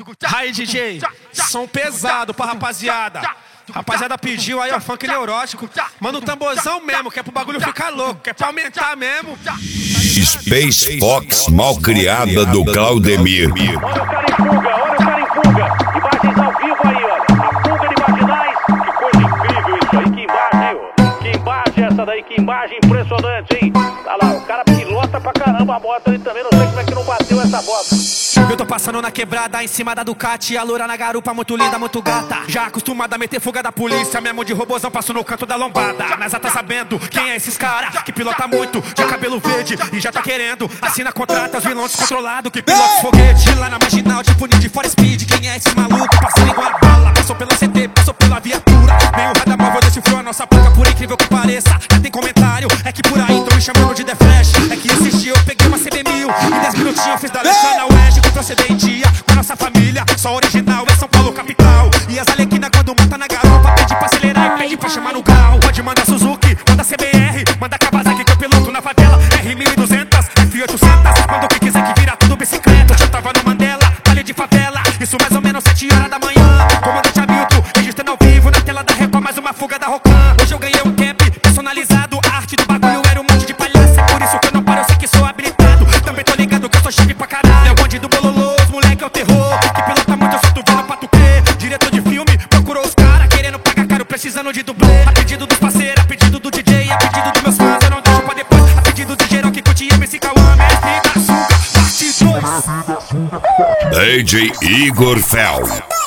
Aí, DJ, som pesado pra rapaziada. Rapaziada pediu aí, ó, funk neurótico. Manda um tamborzão mesmo, que é pro bagulho ficar louco, que é pra aumentar mesmo. Space Fox malcriada do Claudemir. Olha o cara em fuga, olha o cara em fuga. Imagens ao vivo aí, olha. A fuga de marginais. Que coisa incrível isso aí, que imagem, ó. Que imagem essa daí, que imagem impressionante, hein. Olha lá, o cara pilota pra caramba a moto ali também. Não sei como é que não bateu essa moto. Eu tô passando na quebrada, em cima da Ducati. A loura na garupa, muito linda, muito gata. Já acostumada a meter fuga da polícia. Mesmo de robozão, passo no canto da lombada. Mas já tá sabendo quem é esses cara que pilota muito, de cabelo verde e já tá querendo. Assina contrato, os vilões descontrolados que pilota foguete. Lá na marginal, tipo Need for Speed. Quem é esse maluco? Passando igual a bala. Passou pela CT, passou pela viatura. Meio rada móvel decifrou a nossa placa, por incrível que pareça. Já tem comentário, é que por aí tão me chamando de The Flash. É que esses dias eu peguei uma CB1000 em 10 minutinhos fiz da letra na UERJ. Proceder em dia com a nossa família, só original é São Paulo capital. E as alequinas quando mata na garupa pede pra acelerar e pede pra chamar no grau. Pode mandar Suzuki, manda CBR, manda Kawasaki que eu piloto na favela. R1200, F800, manda o que quiser que vira tudo bicicleta. Eu tava no Mandela, vale de favela, isso mais ou menos 7 horas da manhã. Comandante Hamilton, registrando ao vivo na tela da Record, mais uma fuga da Rocan. Hoje eu ganhei um cap personalizado, a arte do bagulho era um monte de palhaça. Por isso que eu não paro, eu sei que sou habilitado. Também tô ligado que eu sou chique pra caralho. É o bonde do bololô, os moleque é o terror. Que pilota muito, eu só tô vendo pra tu crer. Diretor de filme, procurou os cara querendo pagar caro, precisando de dublê. A pedido dos parceiros, a pedido do DJ, a pedido dos meus fãs, eu não deixo pra depois. A pedido de geral que curte MC Cauã, mestre da suga, parte 2. DJ Igor Fel.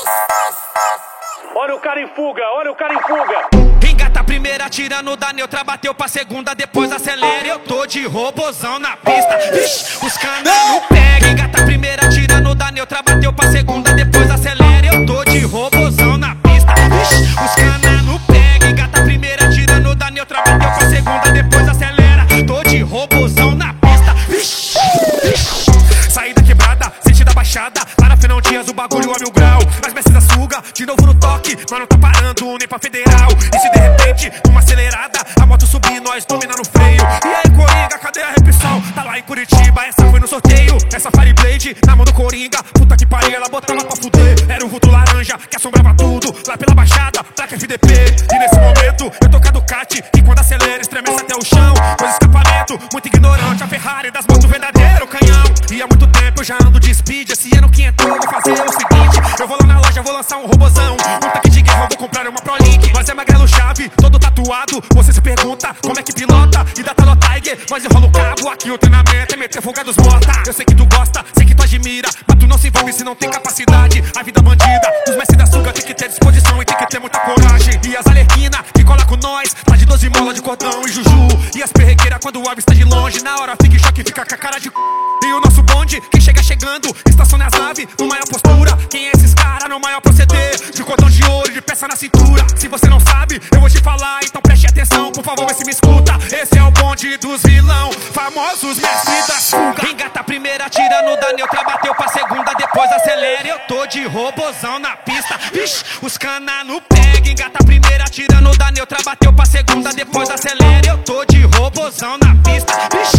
Olha o cara em fuga, olha o cara em fuga. Engata a primeira, tirando da neutra, bateu pra segunda, depois acelera. Eu tô de robozão na pista, vixe, os cana não pega. Engata a primeira, tirando da neutra, bateu pra segunda, depois acelera. Eu tô de robozão na pista, vixe, os cana não pega. Engata a primeira, tirando da neutra, bateu pra segunda, depois acelera. Tô de robozão na pista, vixe, vixe. Saí da quebrada, senti da baixada. Lá na Fernão Dias o bagulho a 1000 grau. Mas mestre da suga, de novo no toque, mas não tá parando nem pra federal. E se de repente, numa acelerada, a moto subir, nós dominando o freio. E aí Coringa, cadê a repressão? Tá lá em Curitiba, essa foi no sorteio. Essa Fireblade, na mão do Coringa. Puta que pariu, ela botava pra fuder. Era um vulto laranja, que assombrava tudo. Lá pela baixada, placa FDP. E nesse momento, eu tô com a Ducati, que quando acelera, estremece até o chão. Pois escapamento, muito ignorante. A Ferrari das motos, verdadeiro canhão. E há muito tempo eu já ando de speed. Esse ano que entrou, eu vou fazer o seguinte. Eu vou lá na loja, vou lançar um robozão. Um tanque de guerra, eu vou comprar uma ProLink. Nós é magrelo chave, todo tatuado. Você se pergunta como é que pilota. E da Talo Tiger, nós enrola o cabo. Aqui o treinamento é meter folga dos morta. Eu sei que tu gosta, sei que tu admira, mas tu não se envolve se não tem capacidade. A vida bandida, os mestres da suga tem que ter disposição e tem que ter muita coragem. E as alerquina que cola com nós, tá de 12 mola de cordão e juju. E as perrequeiras quando o ave está de longe, na hora fica em choque, fica com a cara de c... E o nosso bonde, quem chega chegando, estaciona as naves, no maior postura. Quem é esses caras no maior proceder? De cordão de ouro, de peça na cintura. Se você não sabe, eu vou te falar, então preste atenção, por favor, vê se me escuta. Esse é o bonde dos vilão, famosos mestres da fuga. Engata a primeira, tirando da neutra, bateu pra segunda, depois acelera. Eu tô de robozão na pista, vixe, os cana no pega. Engata a primeira, tirando da neutra, bateu pra segunda, depois acelera. Eu tô de robozão na pista, vixe.